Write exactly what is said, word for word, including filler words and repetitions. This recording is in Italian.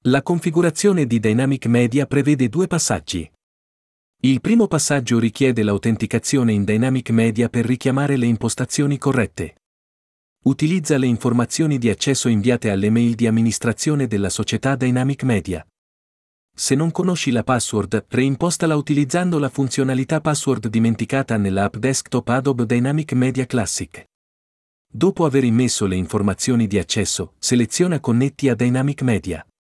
La configurazione di Dynamic Media prevede due passaggi. Il primo passaggio richiede l'autenticazione in Dynamic Media per richiamare le impostazioni corrette. Utilizza le informazioni di accesso inviate alle mail di amministrazione della società Dynamic Media. Se non conosci la password, reimpostala utilizzando la funzionalità password dimenticata nella app desktop Adobe Dynamic Media Classic. Dopo aver immesso le informazioni di accesso, seleziona Connetti a Dynamic Media.